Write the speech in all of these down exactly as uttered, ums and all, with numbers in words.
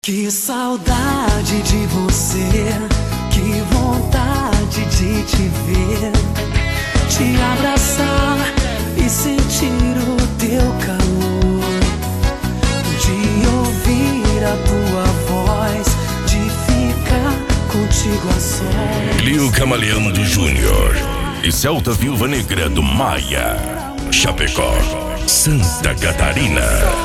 Que saudade de você, que vontade de te ver, te abraçar e sentir o teu calor, de ouvir a tua voz, de ficar contigo a sós. Clio Camaleão Júnior e Celta Viúva Negra do Maia, Chapecó, Santa Catarina.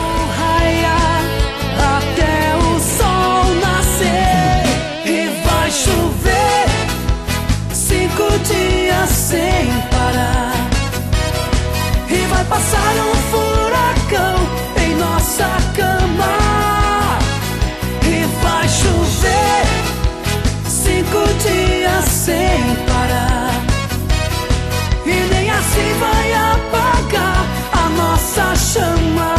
Até o sol nascer e vai chover cinco dias sem parar, e vai passar um furacão em nossa cama, e vai chover cinco dias sem parar, e nem assim vai apagar a nossa chama.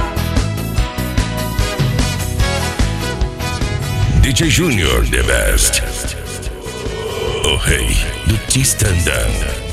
D J Júnior, the best. O rei do Tistandã.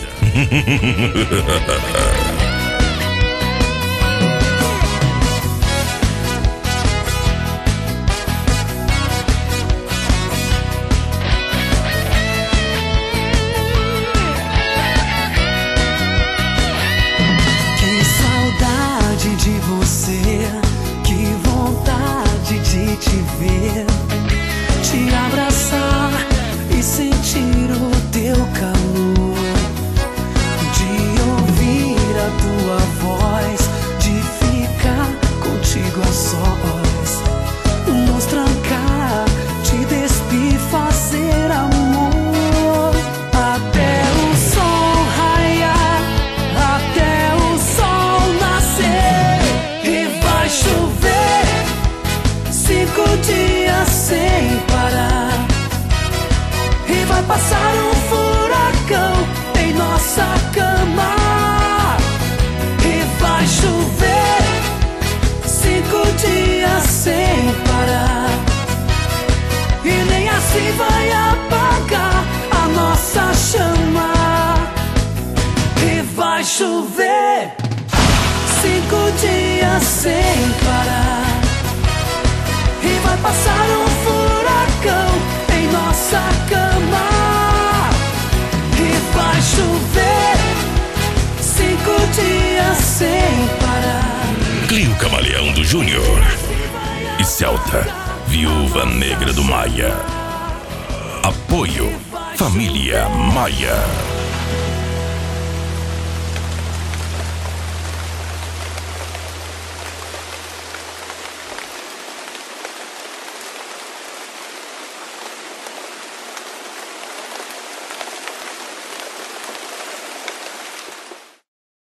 Que saudade de você, que vontade de te ver, te abraçar e sentir o teu calor, de ouvir a tua voz, de ficar contigo a sós, nos trancar, te despir, fazer amor até o sol raiar, até o sol nascer, e vai chover cinco dias sem parar, e vai passar um furacão em nossa cama, e vai chover cinco dias sem parar, e nem assim vai apagar a nossa chama, e vai chover cinco dias sem parar, e vai passar um furacão em nossa cama, e vai chover cinco dias sem parar. Clio Camaleão do Júnior e Celta Viúva Negra do Maia. Apoio Família Maia.